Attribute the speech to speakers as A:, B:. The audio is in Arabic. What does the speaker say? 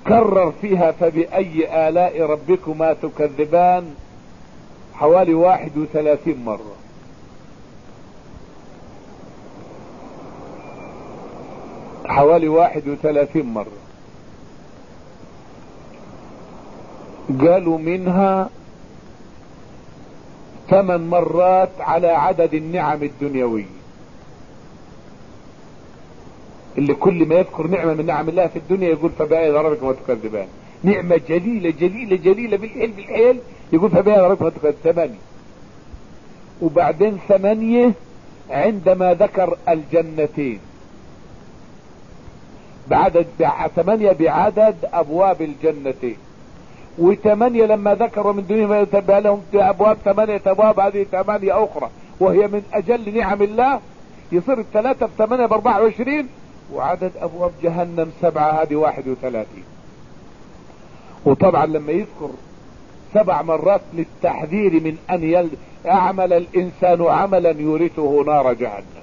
A: كرر فيها فبأي آلاء ربكما تكذبان حوالي 31 مرة. حوالي 31 مرة. قالوا منها 8 مرات على عدد النعم الدنيوية، اللي كل ما يذكر نعمة من نعم الله في الدنيا يقول فبأي آلاء ربكما تكذبان. نعمة جليلة جليلة جليلة بالحيل بالحيل يقول فبأي آلاء ربكما تكذبان 8. وبعدين 8 عندما ذكر الجنتين بعدد 8 بعدد ابواب الجنتين، و8 لما ذكروا من دونهم يتبع لهم ابواب 8 ابواب، هذه 8 اخرى وهي من اجل نعم الله، يصير 3 في 8 ب 24، وعدد ابواب جهنم 7 هذه 31. وطبعا لما يذكر 7 مرات للتحذير من ان يعمل الانسان عملا يورثه نار جهنم.